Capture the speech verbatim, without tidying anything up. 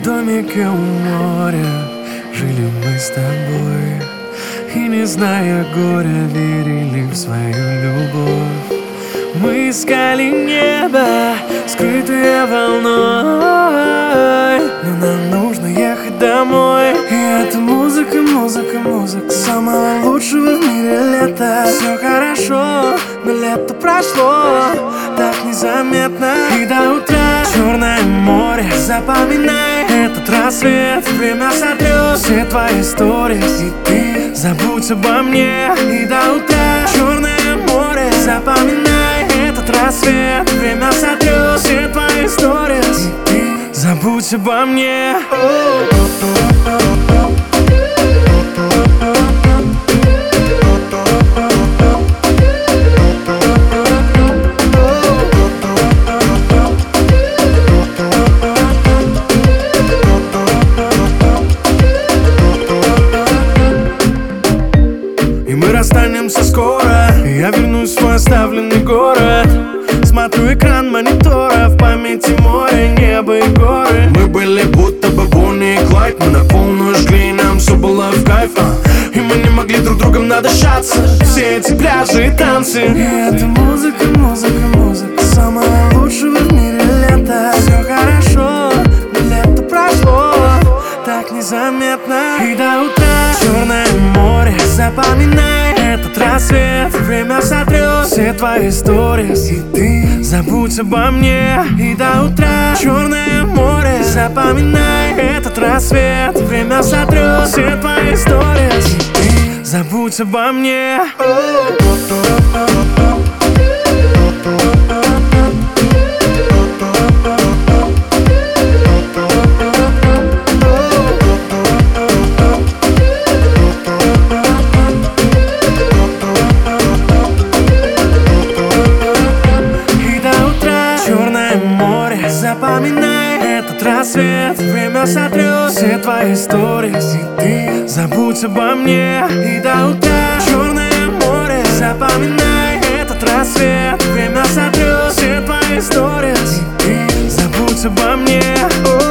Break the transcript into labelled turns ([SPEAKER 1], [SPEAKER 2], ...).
[SPEAKER 1] домике у моря жили мы с тобой, и, не зная горя, верили в свою любовь. Мы искали небо, скрытое волной, но нам нужно ехать домой. И это музыка, музыка, музыка самого лучшего в мире лета. Все хорошо, но лето прошло так незаметно. И до утра Черное море, запоминай этот рассвет. Время сотрет все твои истории, и ты забудь обо мне. И до утра Черное море, запоминай этот рассвет. Время сотрет все твои истории, и ты забудь обо мне. Мы расстанемся скоро, я вернусь в свой оставленный город. Смотрю экран монитора, в памяти море, небо и горы.
[SPEAKER 2] Мы были будто бы Бонни и Клайд, мы на полную жгли, нам все было в кайф, а? И мы не могли друг другом надышаться. Все эти пляжи и танцы.
[SPEAKER 1] И это музыка, музыка, музыка самого лучшего в мире лета. Все хорошо, но лето прошло так незаметно. И до утра Черное море, запоминай этот рассвет. Время сотрет все твои истории, и ты забудь обо мне. И до утра Черное море, запоминай этот рассвет. Время сотрет все твои истории, и ты забудь обо мне. Запоминай этот рассвет. Время сотрет все твои истории, и ты забудь обо мне. И до утра Черное море, запоминай этот рассвет. Время сотрет все твои истории, и ты забудь обо мне.